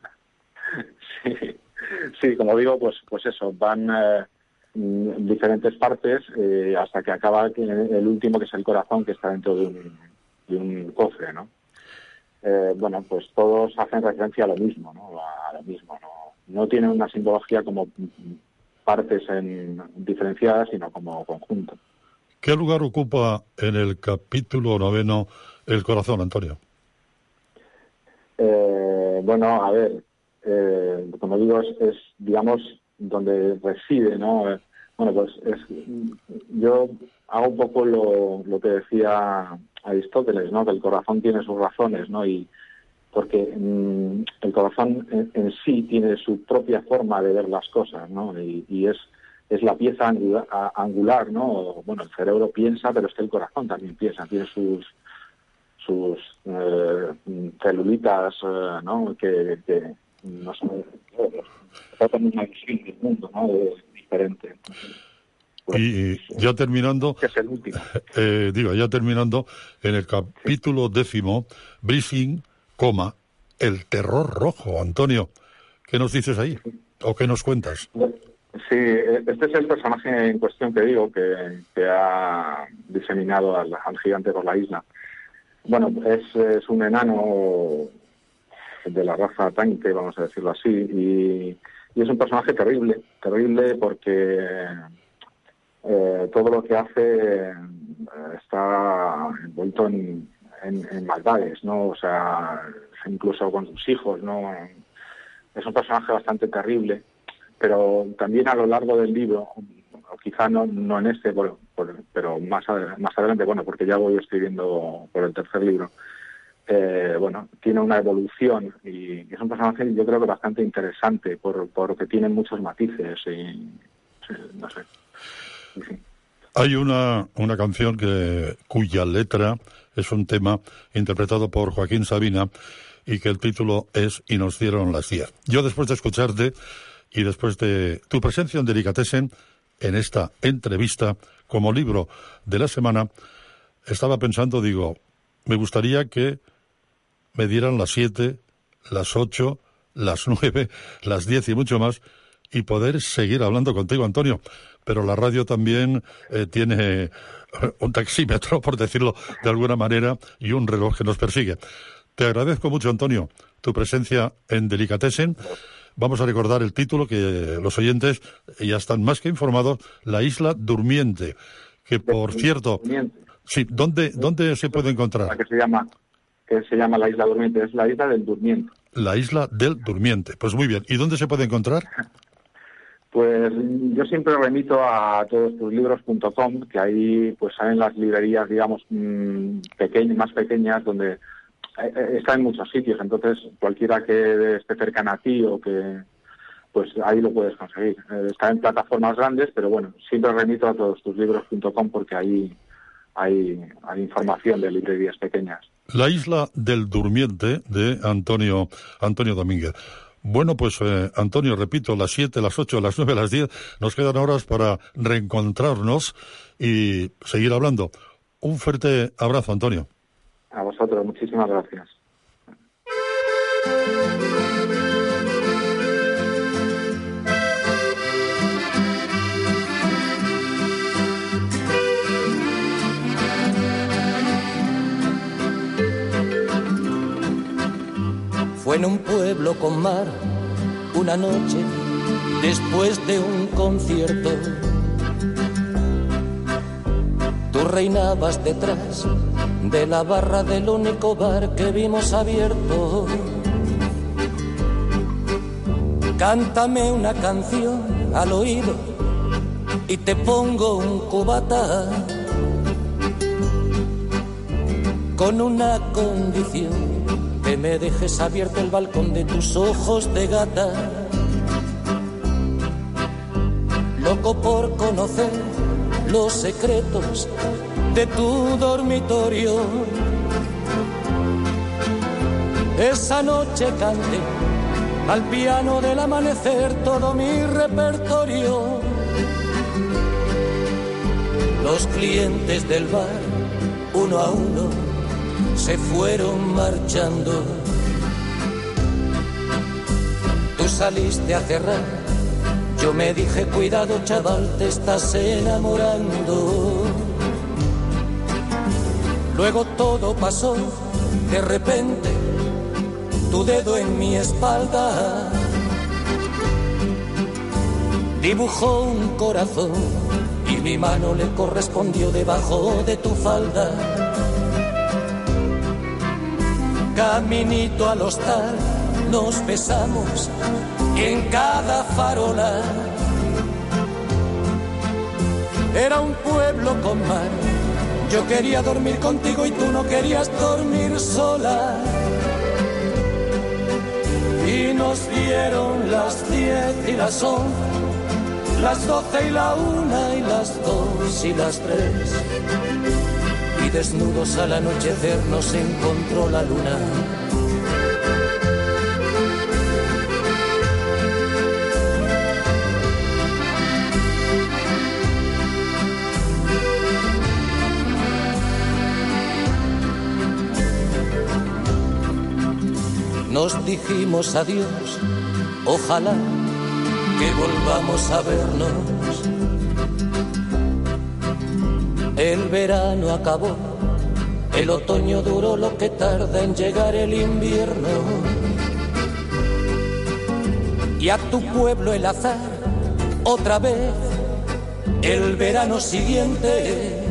Sí, sí, como digo, pues pues eso, van eh, en diferentes partes eh, hasta que acaba el último, que es el corazón, que está dentro de un, de un cofre, ¿no? Eh, bueno, pues todos hacen referencia a lo mismo, ¿no? A lo mismo, ¿no? No tienen una simbología como partes en, diferenciadas, sino como conjunto. ¿Qué lugar ocupa en el capítulo noveno el corazón, Antonio? Eh, bueno, a ver, eh, como digo, es, es, digamos, donde reside, ¿no? Eh, bueno, pues es, yo hago un poco lo, lo que decía Aristóteles, ¿no? Que el corazón tiene sus razones, ¿no? Y porque mmm, el corazón en, en sí tiene su propia forma de ver las cosas, ¿no? Y, y es, es la pieza angular, angular, ¿no? Bueno, el cerebro piensa, pero es que el corazón también piensa, tiene sus sus eh, celulitas, eh, ¿no? Que, que no son tratan una visión del mundo, ¿no? De, diferente. Pues, y ya terminando, que es el último. Eh, digo, ya terminando, en el capítulo sí. décimo, Briefing, coma, el terror rojo, Antonio. ¿Qué nos dices ahí? ¿O qué nos cuentas? Sí, este es el personaje en cuestión que digo, que, que ha diseminado al, al gigante por la isla. Bueno, es, es un enano de la raza tanque, vamos a decirlo así, y, y es un personaje terrible, terrible porque eh, todo lo que hace eh, está envuelto en, en, en maldades, ¿no? O sea, incluso con sus hijos, ¿no? Es un personaje bastante terrible, pero también a lo largo del libro, o quizá no, no en este, por, por, pero más, a, más adelante, bueno, porque ya voy escribiendo por el tercer libro, eh, bueno, tiene una evolución y es un personaje yo creo que bastante interesante por porque tiene muchos matices y, sí, no sé. Sí. Hay una, una canción que cuya letra es un tema interpretado por Joaquín Sabina y que el título es Y nos dieron las diez. Yo, después de escucharte y después de tu presencia en Delicatessen, en esta entrevista como libro de la semana, estaba pensando, digo, me gustaría que me dieran las siete, las ocho, las nueve, las diez y mucho más, y poder seguir hablando contigo, Antonio. Pero la radio también eh, tiene un taxímetro, por decirlo de alguna manera, y un reloj que nos persigue. Te agradezco mucho, Antonio, tu presencia en Delicatessen. Vamos a recordar el título, que los oyentes ya están más que informados, La Isla Durmiente, que por cierto... Sí, ¿dónde, dónde se puede encontrar? Que se llama, que se llama La Isla Durmiente, es la Isla del Durmiente. La Isla del Durmiente, pues muy bien. ¿Y dónde se puede encontrar? Pues yo siempre remito a todos tus libros punto com, que ahí pues salen las librerías, digamos, pequeñas, más pequeñas, donde está en muchos sitios. Entonces, cualquiera que esté cercana a ti o que, pues ahí lo puedes conseguir. Está en plataformas grandes, pero bueno, siempre remito a todos tus libros punto com porque ahí hay, hay información de librerías pequeñas. La Isla del Durmiente, de Antonio, Antonio Domínguez. Bueno, pues, eh, Antonio, repito, las siete, las ocho, las nueve, las diez, nos quedan horas para reencontrarnos y seguir hablando. Un fuerte abrazo, Antonio. A vosotros, muchísimas gracias. Fue en un pueblo con mar, una noche, después de un concierto. Tú reinabas detrás de la barra del único bar que vimos abierto. Cántame una canción al oído y te pongo un cubata, con una condición: que me dejes abierto el balcón de tus ojos de gata. Loco por conocer los secretos de tu dormitorio. Esa noche canté al piano del amanecer todo mi repertorio. Los clientes del bar, uno a uno, se fueron marchando. Tú saliste a cerrar, yo me dije: cuidado, chaval, te estás enamorando. Luego todo pasó, de repente, tu dedo en mi espalda dibujó un corazón y mi mano le correspondió debajo de tu falda. Caminito al hostal, nos besamos en cada farola. Era un pueblo con mar, yo quería dormir contigo y tú no querías dormir sola. Y nos dieron las diez y las once, las doce y la una y las dos y las tres. Y desnudos al anochecer nos encontró la luna. Nos dijimos adiós, ojalá que volvamos a vernos. El verano acabó, el otoño duró lo que tarda en llegar el invierno. Y a tu pueblo el azar, otra vez, el verano siguiente,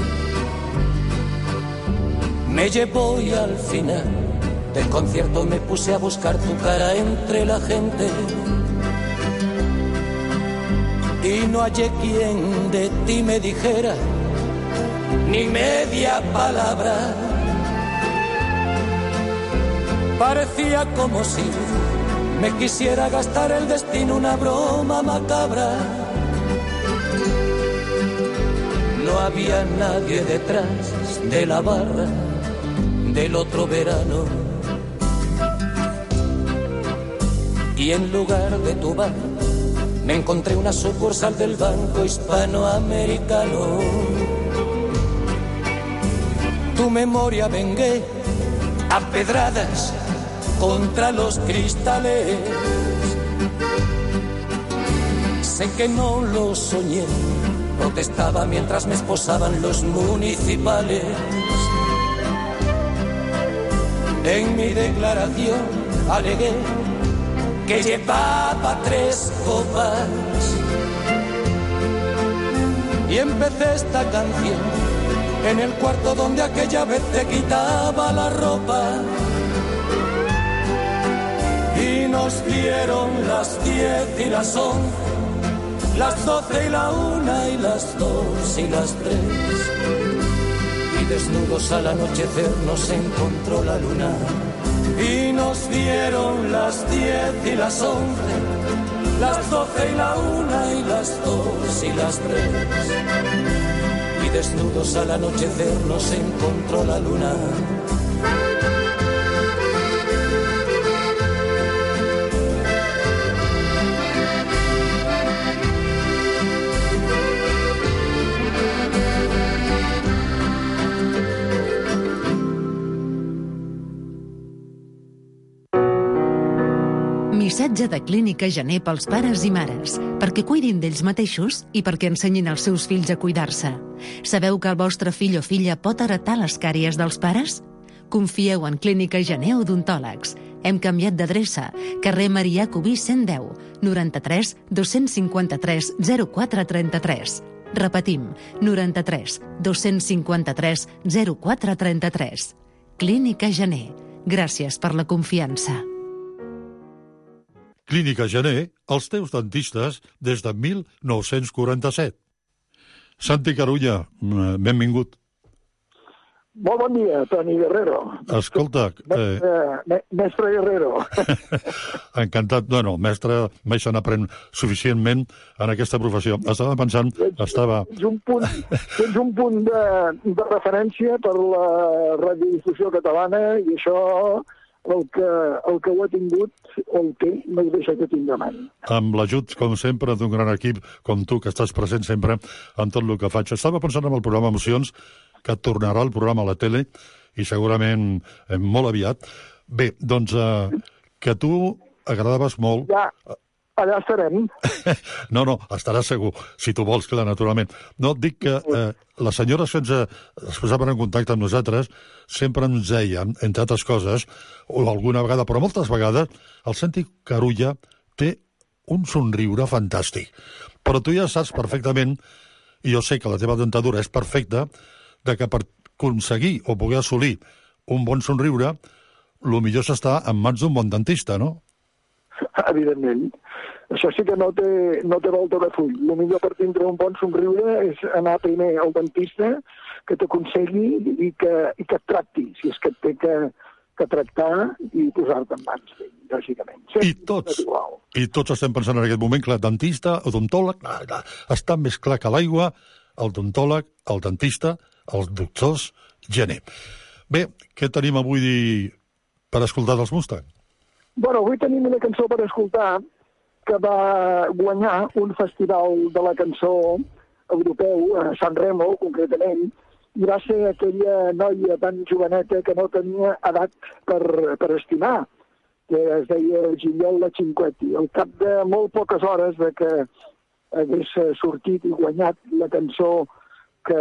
me llevó y al final del concierto me puse a buscar tu cara entre la gente. Y no hallé quien de ti me dijera ni media palabra. Parecía como si me quisiera gastar el destino, una broma macabra. No había nadie detrás de la barra del otro verano. Y en lugar de tu bar, me encontré una sucursal del Banco Hispanoamericano. Tu memoria vengué a pedradas contra los cristales. Sé que no lo soñé, protestaba mientras me esposaban los municipales. En mi declaración alegué que llevaba tres copas y empecé esta canción en el cuarto donde aquella vez te quitaba la ropa. Y nos dieron las diez y las once, las doce y la una y las dos y las tres. Y desnudos al anochecer nos encontró la luna. Y nos dieron las diez y las once, las doce y la una y las dos y las tres. Y desnudos al anochecer nos encontró la luna. Missatge de Clínica Gener pels pares i mares, perquè cuidin d'ells mateixos i perquè ensenyin als seus fills a cuidar-se. Sabeu que el vostre fill o filla pot heretar les càries dels pares? Confieu en Clínica Gener Odontòlegs. Hem canviat d'adreça. Carrer Marià Cubí cent deu, noranta-tres dos-cents cinquanta-tres zero quatre trenta-tres. Repetim, noranta-tres dos-cents cinquanta-tres zero quatre trenta-tres. Clínica Gener. Gràcies per la confiança. Clínica Gener, els teus dentistes des de mil nou-cents quaranta-set. Santi Carulla, benvingut. Molt bon dia, Toni Guerrero. Escolta... Eh... Mestre, mestre Guerrero. Encantat. Bueno, mestre, mai se n'aprèn suficientment en aquesta professió. Estava pensant... Estava... Tens un punt, tens un punt de, de referència per la radiodifusió catalana i això... El que, el que ho ha tingut o el té, no ho deixa que tingui davant. Amb l'ajut, com sempre, d'un gran equip com tu, que estàs present sempre en tot el que faig. Estava pensant en el programa Emocions, que tornarà el programa a la tele, i segurament eh, molt aviat. Bé, doncs, eh, que tu agradaves molt... Ja, allà estarem. No, no, estaràs segur, si tu vols, clar, naturalment. No, dic que eh, les senyores que ens es posaven en contacte amb nosaltres sempre ens deien, entre altres coses, o alguna vegada, però moltes vegades, el Santi Carulla té un somriure fantàstic. Però tu ja saps perfectament, i jo sé que la teva dentadura és perfecta, de que per aconseguir o poder assolir un bon somriure, el millor s'està en mans d'un bon dentista, no? Evidentment. Això sí que no té, no té volta de full. El millor per tindre un bon somriure és anar primer al dentista, que t'aconselli i que, i que et tracti, si és que et té que, que tractar i posar-te en mans, lògicament. I tots, I tots estem pensant en aquest moment que el dentista, odontòleg, està més clar que l'aigua, el odontòleg, el dentista, els doctors, gener. Bé, què tenim avui per escoltar dels Mustang? Bueno, avui tenim una cançó per escoltar que va guanyar un festival de la cançó europeu, a San Remo, concretament, i va ser aquella noia tan joveneta que no tenia edat per, per estimar, que es deia Gigliola Cinquetti. Al cap de molt poques hores de que hagués sortit i guanyat la cançó que,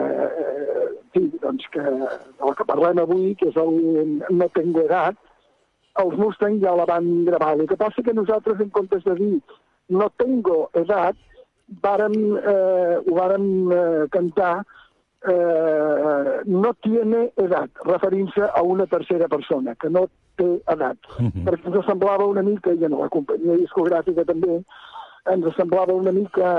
sí, doncs que, de la que parlem avui, que és el No tengo edat, els Mustang ja la van gravar. El que passa que nosaltres, en comptes de dir No tengo edat, vàrem, eh, ho vàrem eh, cantar eh, No tiene edat, referint-se a una tercera persona, que no té edat. Mm-hmm. Perquè ens semblava una mica, i en la companyia discogràfica també, ens semblava una mica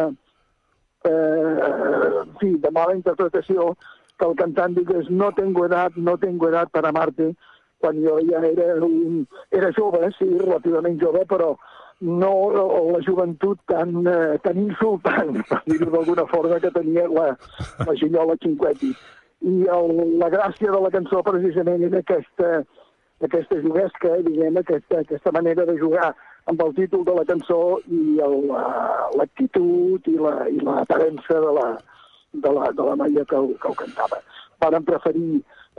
eh, en fi, de mala interpretació que el cantant digués no tengo edat, no tengo edat per amarte, quan jo ja era, un, era jove, sí, relativament jove, però no la joventut tan, tan insultant, per dir-ho d'alguna forma, que tenia la, la Gigliola Cinquetti. I el, la gràcia de la cançó precisament és aquesta, aquesta juguesca, diguem, aquesta, aquesta manera de jugar amb el títol de la cançó i l'actitud i la, i l'aparença de la, de la, de la noia que ho, que ho cantava. Varen preferir...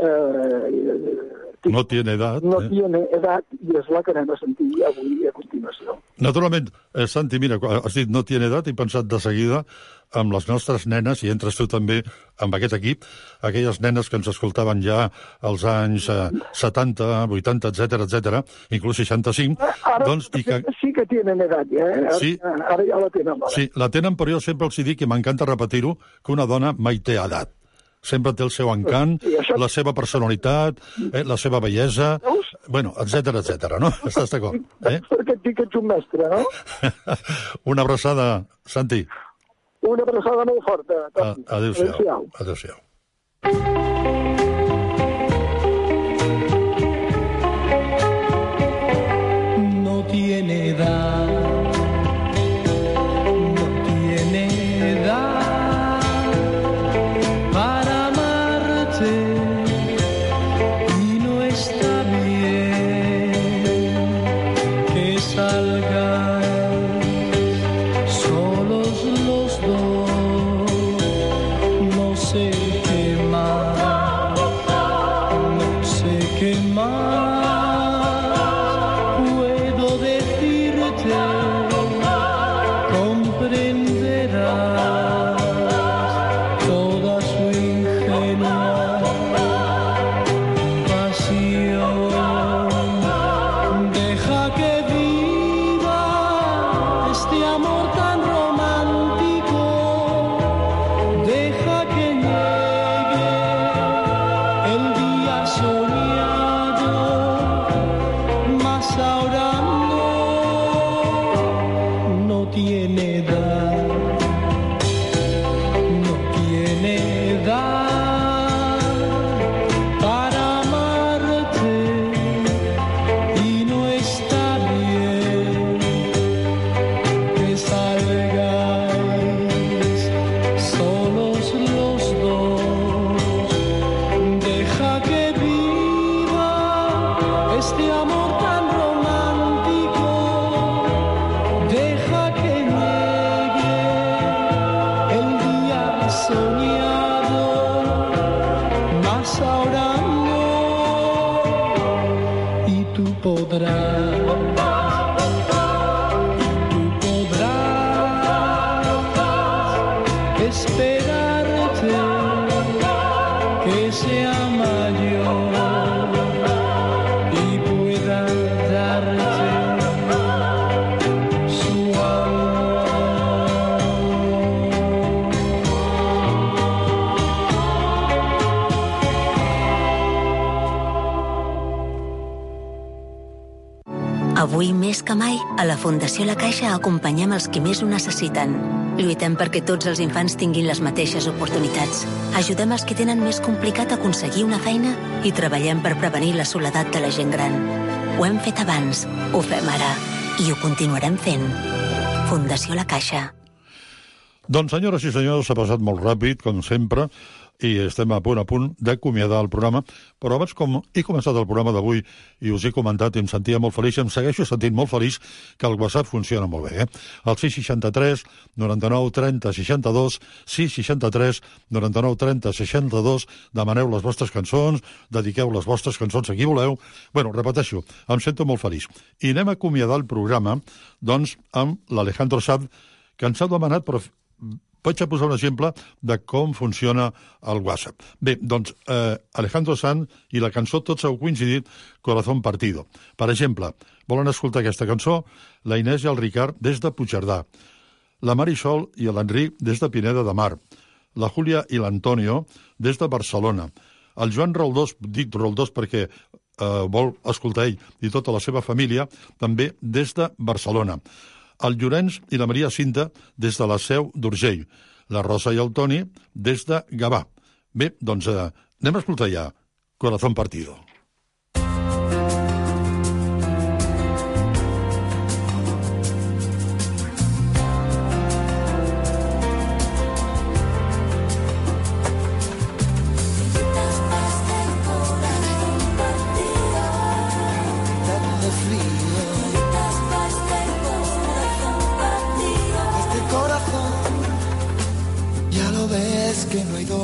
Eh, no tiene edat. No eh? tiene edat, i és la que anem a sentir avui a continuació. Naturalment, eh, Santi, mira, has dit no tiene edat, he pensat de seguida amb les nostres nenes, i entres tu també amb aquest equip, aquelles nenes que ens escoltaven ja als anys eh, setanta, vuitanta, etcètera, etcètera, inclús seixanta-cinc. Ara doncs, i que... sí que tenen edat, ja, eh? Ara, sí, ara ja la tenen. Ara. Sí, la tenen, però jo sempre els dic, i m'encanta repetir-ho, que una dona mai té edat. Sempre té el seu encant, sí, això... la seva personalitat, eh, la seva bellesa, bueno, etcètera, etcètera, no? Estàs d'acord? Eh? Perquè et dic que ets un mestre, no? Una abraçada, Santi. Una abraçada molt forta. Adéu-siau. Adéu-siau. No tiene edad, no tiene edad para amarte y no está bien que salgan solos los dos. No sé qué más, no sé qué más puedo decirte, comprenderás toda su ingenua pasión. Deja que viva este amor tan romántico, deja que llegue el día soñado, mas ahora no, no tiene edad, no tiene edad para amarte y no está bien que salgáis solos los dos. Deja que viva este amor tan romántico, deja que llegue el día soñado, mas ahora no, y tú podrás, tú podrás esperarte que sea mayor y pueda darte su Avui més que mai, a la Fundació La Caixa acompanyem els qui més ho necessiten. Lluitem perquè tots els infants tinguin les mateixes oportunitats. Ajudem els que tenen més complicat aconseguir una feina i treballem per prevenir la soledat de la gent gran. Ho hem fet abans, ho fem ara i ho continuarem fent. Fundació La Caixa. Doncs, senyores i senyors, s'ha passat molt ràpid, com sempre, i estem a punt a punt d'acomiadar el programa, però abans, com he començat el programa d'avui i us he comentat i em sentia molt feliç, em segueixo sentint molt feliç que el WhatsApp funciona molt bé, eh? El sis seixanta-tres noranta-nou trenta seixanta-dos, sis seixanta-tres noranta-nou trenta seixanta-dos, demaneu les vostres cançons, dediqueu les vostres cançons a qui voleu. Bueno, repeteixo, em sento molt feliç. I anem a acomiadar el programa, doncs, amb l'Alejandro Sanz, que ens ha demanat, però vaig a posar un exemple de com funciona el WhatsApp. Bé, doncs, eh, Alejandro Sanz i la cançó tots heu coincidit, Corazón Partido. Per exemple, volen escoltar aquesta cançó? La Inés i el Ricard des de Puigcerdà, la Marisol i l'Enric des de Pineda de Mar, la Júlia i l'Antonio des de Barcelona, el Joan Roldós, dic Roldós perquè eh, vol escoltar ell i tota la seva família, també des de Barcelona, el Llorenç i la Maria Cinta des de la Seu d'Urgell, la Rosa i el Toni des de Gavà. Bé, doncs eh, anem a escoltar ja Corazón Partido.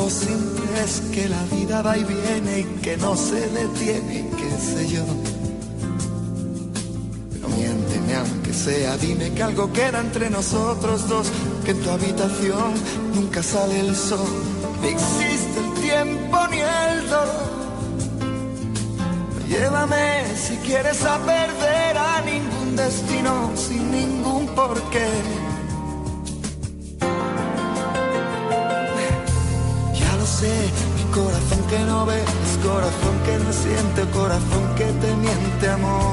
lo simple es que la vida va y viene y que no se detiene, y qué sé yo. Pero miénteme aunque sea, dime que algo queda entre nosotros dos, que en tu habitación nunca sale el sol, ni existe el tiempo ni el dolor. Llévame si quieres a perder a ningún destino sin ningún porqué. Ya lo sé, mi corazón que no ve es corazón que no siente, corazón que te miente, amor.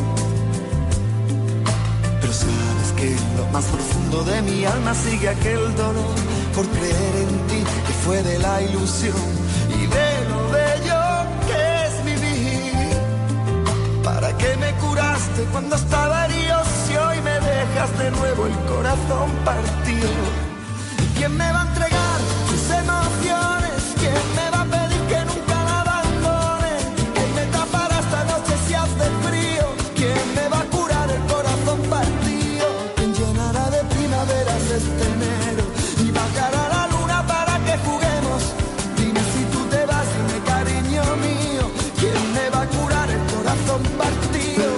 Pero sabes que en lo más profundo de mi alma sigue aquel dolor por creer en ti, que fue de la ilusión y de lo bello que es vivir. ¿Para qué me curaste cuando estaba herido si hoy me dejas de nuevo el corazón partido? ¿Quién me va a entregar sus emociones? ¿Quién me va a pedir que nunca la abandone? ¿Quién me tapará esta noche si hace frío? ¿Quién me va a curar el corazón partido? ¿Quién llenará de primaveras este enero y bajará la luna para que juguemos? Dime si tú te vas, dime cariño mío, ¿quién me va a curar el corazón partido?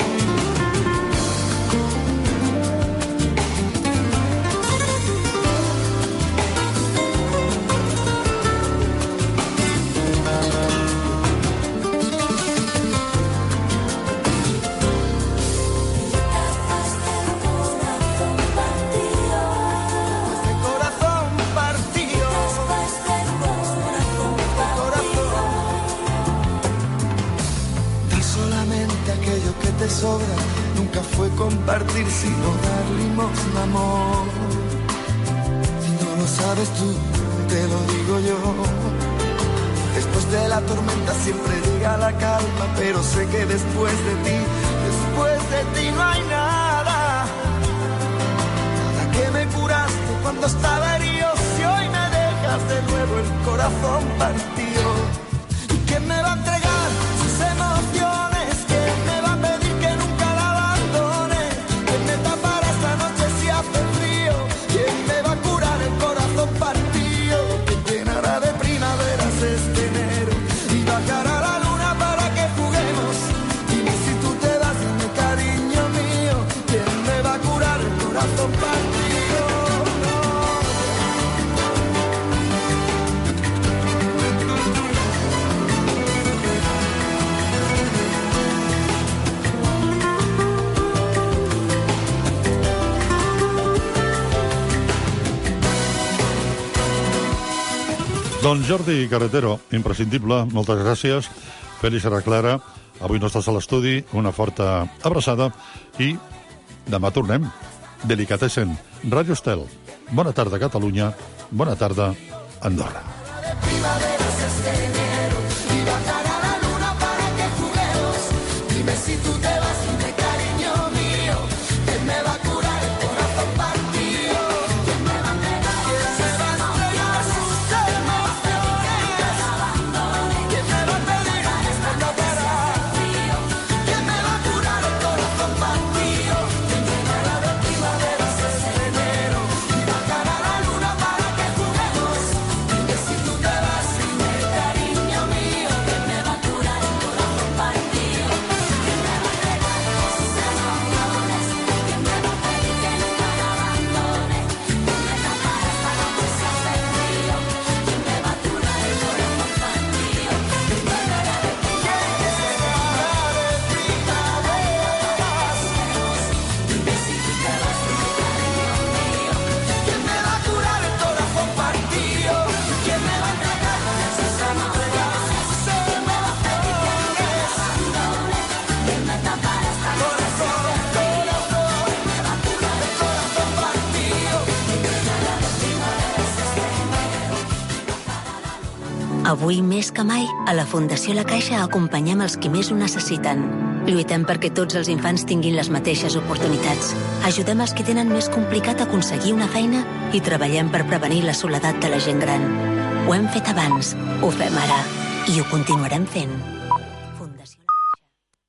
Te sobra, nunca fue compartir sino dar limosna, amor. Si no lo sabes tú, te lo digo yo. Después de la tormenta siempre llega la calma, pero sé que después de ti, después de ti no hay nada. Nada que me curaste cuando estaba herido, si hoy me dejas de nuevo el corazón partido. ¿Y quién me va a entregar sus emociones? Este enero y bajará la luna para que juguemos. Dime si tú te vas, dime cariño mío, ¿quién me va a curar el corazón partido? Doncs Jordi Carretero, imprescindible, moltes gràcies. Fèlix Araclara, avui no estàs a l'estudi, una forta abraçada i demà tornem. Delicatessen, Ràdio Estel. Bona tarda, Catalunya. Bona tarda, Andorra. Dime si tú te vas, dime cariño mío, ¿quién me va a curar el corazón partido? ¿Quién me va a entregar? ¿Quién se va a entregar sus emociones? ¿Quién me va a pedir que no para? ¿Quién me va a curar el corazón partido? ¿Quién llenará de primaveras este enero y bajará la luna para que juguemos? Dime si tú te vas, dime cariño mío, ¿quién me va a curar el corazón partido? Avui, més que mai, a la Fundació La Caixa acompanyem els qui més ho necessiten. Lluitem perquè tots els infants tinguin les mateixes oportunitats. Ajudem els que tenen més complicat aconseguir una feina i treballem per prevenir la soledat de la gent gran. Ho hem fet abans, ho fem ara i ho continuarem fent.